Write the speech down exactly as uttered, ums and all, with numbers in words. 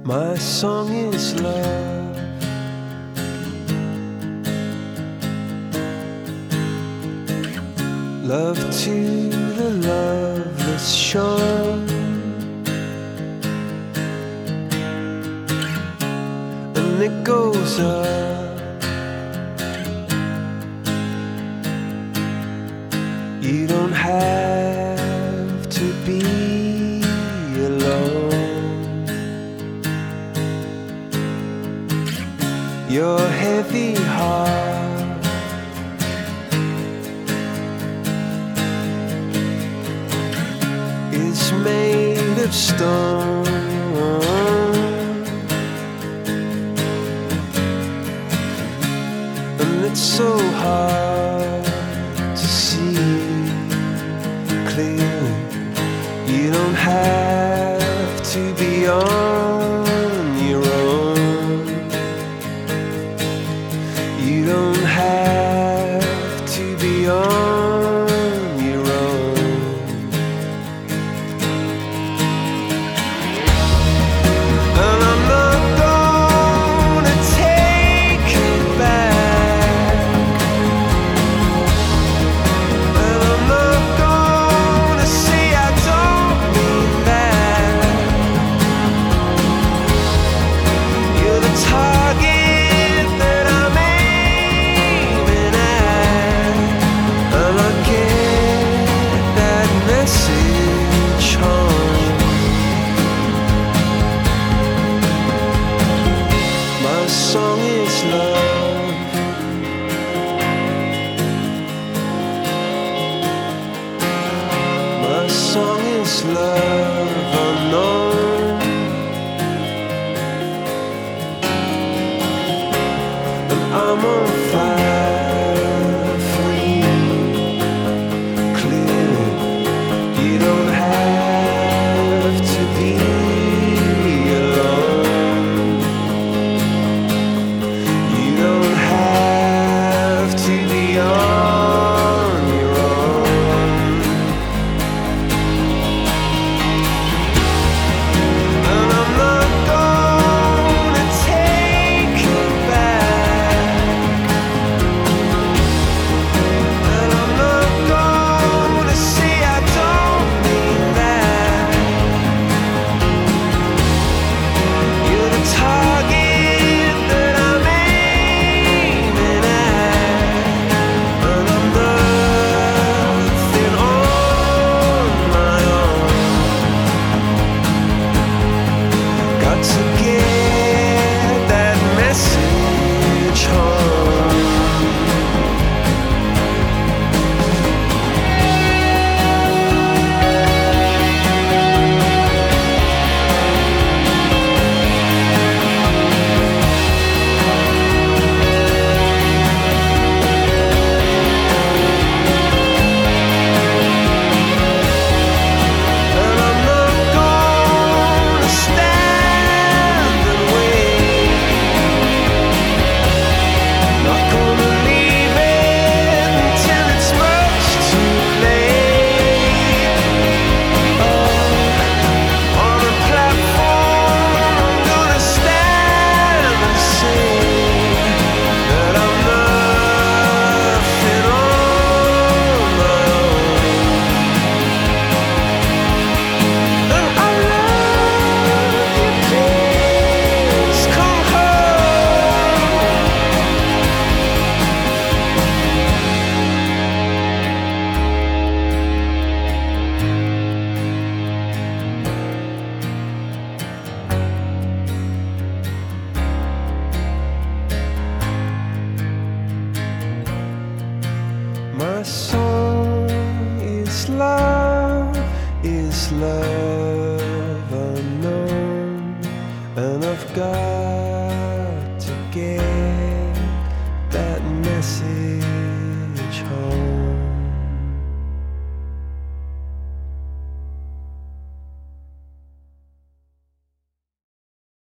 My song is love. Love to the loveless shore, and it goes up. You don't have to be alone. Your heavy heart is made of stone, and it's so hard to see clearly. You don't have to be on your own. You don't have to be on your own. And I'm not gonna take it back, and I'm not gonna say I don't mean that. You're the target that I'm aiming at, and I get that message home. My song is love. My song is love unknown, and I'm on fire for you. Clearly, you don't have to be alone. You don't have to be on your own. And I'm not gonna take it back, and I'm not gonna say I don't mean that. You're the target that I'm aiming at, and I'm nothing on my own. Got to get that message home. And I'm not gonna stand and wait. Not gonna leave it until it's much too late. Oh, on a platform, I'm gonna stand and sing that I'm nothing on my own. And I love you, please come home. My song is love, is love.